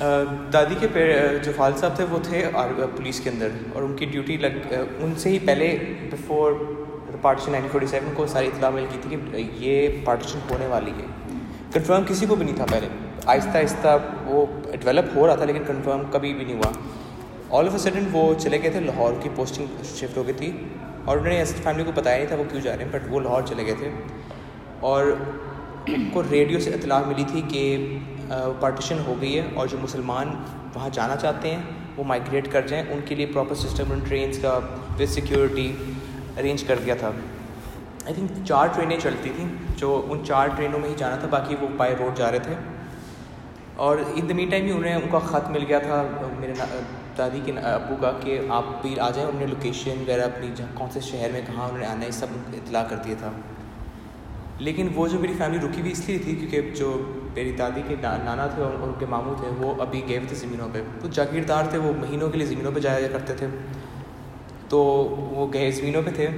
دادی کے جو والد صاحب تھے وہ تھے پولیس کے اندر، اور ان کی ڈیوٹی ان سے ہی پہلے بفور پارٹیشن 1947 کو ساری اطلاع مل کی تھی کہ یہ پارٹیشن ہونے والی ہے. کنفرم کسی کو بھی نہیں تھا پہلے، آہستہ آہستہ وہ ڈیولپ ہو رہا تھا لیکن کنفرم کبھی بھی نہیں ہوا. آل آف اے سڈن وہ چلے گئے تھے، لاہور کی پوسٹنگ شفٹ ہو گئی تھی، اور انہوں نے ایسی فیملی کو بتایا نہیں تھا وہ کیوں جا رہے ہیں، بٹ وہ لاہور چلے گئے تھے. اور ان کو ریڈیو سے اطلاع ملی تھی کہ پارٹیشن ہو گئی ہے، اور جو مسلمان وہاں جانا چاہتے ہیں وہ مائگریٹ کر جائیں، ان کے لیے پراپر سسٹم ان ٹرینس کا ود سیکیورٹی ارینج کر دیا تھا. آئی تھنک 4 ٹرینیں چلتی تھیں، جو ان 4 ٹرینوں میں ہی جانا تھا، باقی وہ بائی روڈ جا رہے تھے. اور ان دا مین ٹائم ہی ان کا خط مل گیا تھا میرے دادی کے ابو کا کہ آپ بھی آ جائیں. انہوں نے لوکیشن وغیرہ اپنی کون سے شہر میں کہاں انہوں نے آنا ہے سب اطلاع کر دیا تھا. لیکن وہ جو میری فیملی رکی ہوئی اس لیے تھی کیونکہ جو میری دادی کے نانا تھے اور ان کے ماموں تھے وہ ابھی گئے ہوئے تھے زمینوں پہ. تو جاگیردار تھے، وہ مہینوں کے لیے زمینوں پہ جایا کرتے تھے، تو وہ گئے زمینوں پہ تھے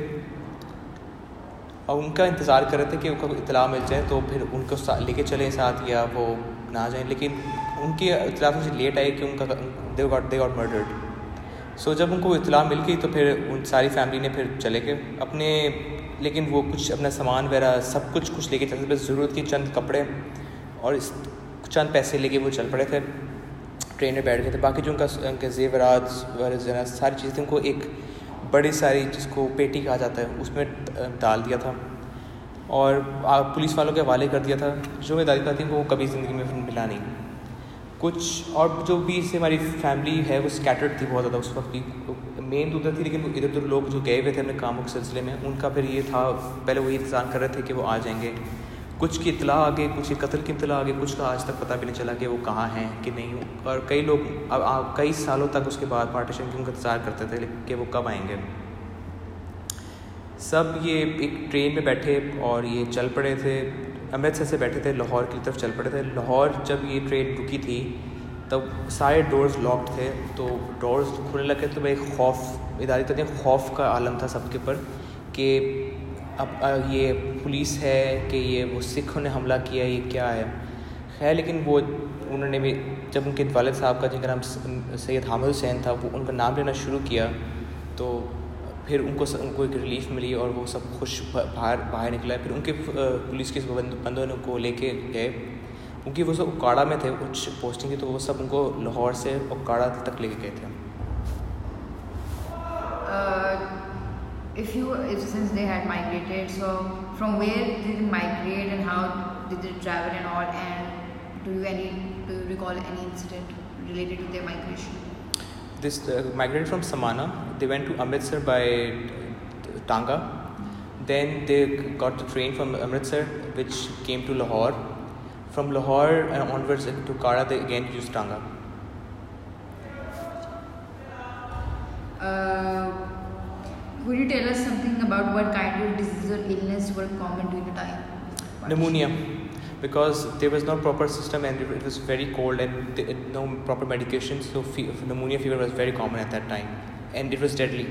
اور ان کا انتظار کر رہے تھے کہ ان کو اطلاع مل جائے تو پھر ان کو لے کے چلیں ساتھ یا وہ نہ جائیں. لیکن ان کی اطلاع سے لیٹ آئی کہ ان کا دے گاٹ مرڈرڈ. سو جب ان کو اطلاع مل گئی تو پھر ان ساری فیملی نے پھر چلے گئے اپنے، لیکن وہ کچھ اپنا سامان وغیرہ سب کچھ لے کے چلتے، بس ضرورت کی چند کپڑے اور چند پیسے لے کے وہ چل پڑے تھے، ٹرین میں بیٹھ گئے تھے. باقی جو ان کے زیورات وغیرہ ساری چیزیں ان کو ایک بڑی ساری جس کو پیٹی کہا جاتا ہے اس میں ڈال دیا تھا اور پولیس والوں کے حوالے کر دیا تھا. جو میری دادی تھی وہ کبھی زندگی میں ملا نہیں کچھ. اور جو بھی اس سے ہماری فیملی ہے وہ اسکیٹرڈ تھی بہت زیادہ اس وقت بھی، مین تو ادھر تھی لیکن ادھر ادھر لوگ جو گئے ہوئے تھے اپنے کاموں کے سلسلے میں ان کا پھر یہ تھا پہلے وہی انتظار کر رہے تھے کہ وہ آ جائیں گے. کچھ کی اطلاع آ گئی، کچھ کی قتل کی اطلاع آ گئی، کچھ کا آج تک پتہ بھی نہیں چلا کہ وہ کہاں ہیں کہ نہیں. اور کئی لوگ کئی سالوں تک اس کے بعد پارٹیشن کی ان کا انتظار کرتے تھے کہ وہ کب آئیں گے. سب یہ ایک ٹرین میں بیٹھے اور یہ چل پڑے تھے، امرتسر سے بیٹھے تھے لاہور کی طرف چل پڑے تھے. لاہور جب یہ ٹرین رکی تھی تب سارے ڈورز لاکڈ تھے، تو ڈورز کھلنے لگے تو ایک خوف اداری کرتے ہیں، خوف کا عالم تھا سب کے اوپر کہ اب یہ پولیس ہے کہ یہ وہ سکھوں نے حملہ کیا، یہ کیا ہے. خیر لیکن وہ انہوں نے بھی جب ان کے والد صاحب کا جن کا نام سید حامد حسین تھا وہ ان کا نام لینا شروع کیا تو پھر ان کو ایک ریلیف ملی اور وہ سب خوش باہر نکلا. پھر ان کے پولیس کے بندوں نے ان کو لے کے گئے، کیونکہ وہ سب اکاڑا میں تھے کچھ پوسٹنگ کی، تو وہ سب ان کو لاہور سے اکاڑا تک لے کے گئے تھے. Since they had migrated, so from where did they migrate and how did they travel and all, and do you recall any incident related to their migration? This migrated from Samana. They went to Amritsar by Tanga. Then they got the train from Amritsar which came to Lahore. From Lahore and onwards to Kara they again used Tanga. Could you tell us something about what kind of disease or illness were common during the time? Pneumonia, because there was no proper system and it was very cold and no proper medication, so pneumonia fever was very common at that time and it was deadly.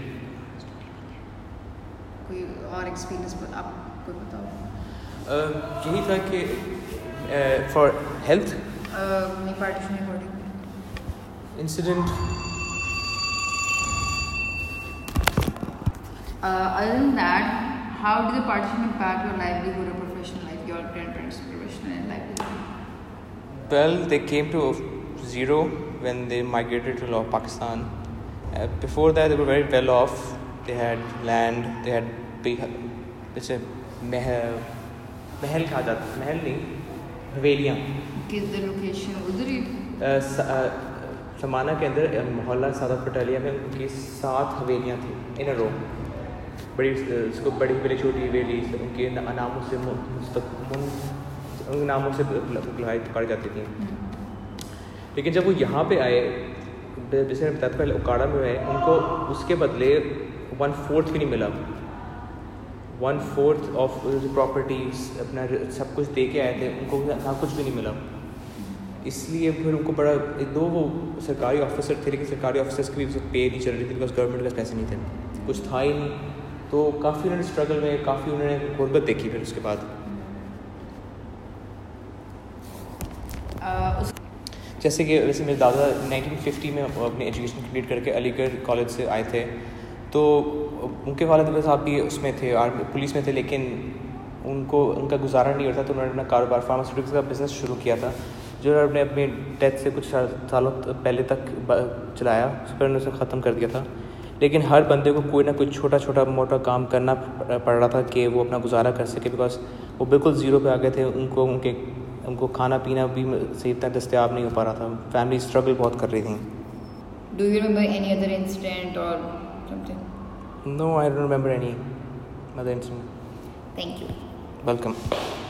کوئی اور experience آپ کو بتاؤ؟ یہی تھا کہ for health partition according incident. Other than that, how did the partition impact your livelihood or professional life, your grandparents' professional and livelihood? Well, they came to zero when they migrated to Pakistan. Before that, they were very well off. They had land, they had big, جیسے محل کہا جاتا ہے، محل نہیں حویلیاں. کدھر location? ادھر ہی سمانہ کے اندر محلہ سعادت پٹیلیہ میں ان کی 7 حویلیاں تھیں ان اے رو، بڑی اس کو بڑی بڑی چھوٹی حویلی ان کے ناموں سے ان ناموں سے پکاری جاتی تھیں. لیکن جب وہ یہاں پہ آئے، جیسے میں بتایا پہلے اکاڑا میں آئے، ان کو اس کے بدلے 1/4 بھی نہیں ملا. 1/4 آف پراپرٹیز اپنا سب کچھ دے کے آئے تھے، ان کو نہ کچھ بھی نہیں ملا. اس لیے پھر ان کو بڑا دو وہ سرکاری آفیسر تھے لیکن سرکاری آفیسرس کی بھی پے نہیں چل رہی تھی بیکاز گورنمنٹ کے پیسے نہیں تھے، کچھ تھا ہی نہیں. تو کافی انہوں نے اسٹرگل میں کافی انہوں نے غربت دیکھی. پھر اس کے بعد جیسے کہ ویسے میرے دادا 1950 میں اپنی ایجوکیشن کمپلیٹ کر کے علی گڑھ کالج سے آئے تھے, تو ان کے والد صاحب بھی اس میں تھے, آرمی پولیس میں تھے, لیکن ان کا گزارا نہیں ہوتا, تو انہوں نے اپنا کاروبار فارماسیوٹکس کا بزنس شروع کیا تھا, جو انہوں نے اپنی ڈیتھ سے کچھ سالوں پہلے تک چلایا, اس پر انہوں نے اسے ختم کر دیا تھا. لیکن ہر بندے کو کوئی نہ کوئی چھوٹا موٹا کام کرنا پڑ رہا تھا کہ وہ اپنا گزارا کر سکے, بیکاز وہ بالکل زیرو پہ آ گئے تھے. ان کو کھانا پینا بھی صحیح اتنا دستیاب نہیں ہو پا رہا تھا, فیملی اسٹرگل بہت کر رہی تھیں. Do you remember any other incident or something? No, I don't remember any other incident. Thank you. Welcome.